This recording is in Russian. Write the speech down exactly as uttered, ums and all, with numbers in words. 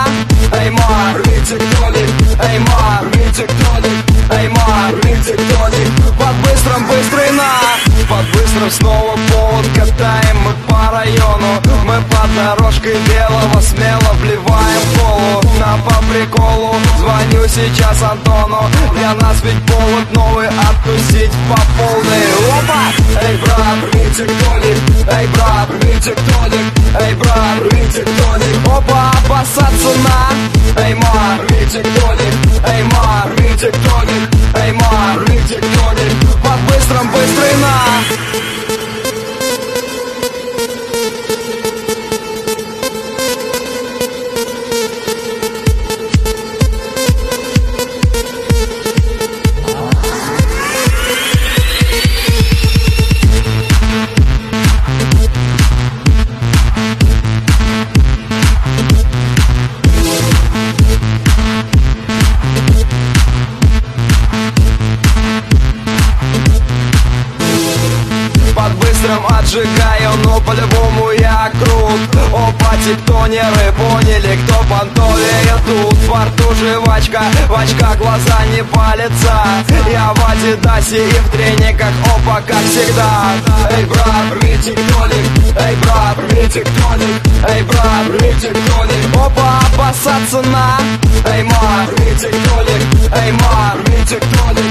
Эй, ма, рвите кто-нибудь, эй, ма, рвите кто-нибудь, эй, ма, рвите кто-нибудь. Под быстрым быстрый на, под быстрым снова повод. Катаем мы по району, мы под дорожкой белого смело вливаем колу. На по приколу, звоню сейчас Антону. Для нас ведь повод новый, оттусить по полной. Опа! Эй, брат, рвите кто-нибудь, эй, брат, рвите кто-нибудь, эй, брат, рвите кто-нибудь. Опа, опасаться на. Эй, ма, рвите кто-нибудь, эй, ма, рвите кто-нибудь, эй, ма, рвите кто-нибудь. Под быстрым быстрый на. Отжигаю, но по-любому я крут. Опа, тектонеры поняли, кто понтовее тут. Во рту жвачка, в очках глаза не палятся. Я в адидасе и в трениках, опа, как всегда. Эй, брат, рвите кто-нибудь, эй, брат, рвите кто-нибудь, эй, брат, рвите кто-нибудь. Опа, опасаться на. Эй, ма, рвите кто-нибудь, эй, ма, рвите кто-нибудь,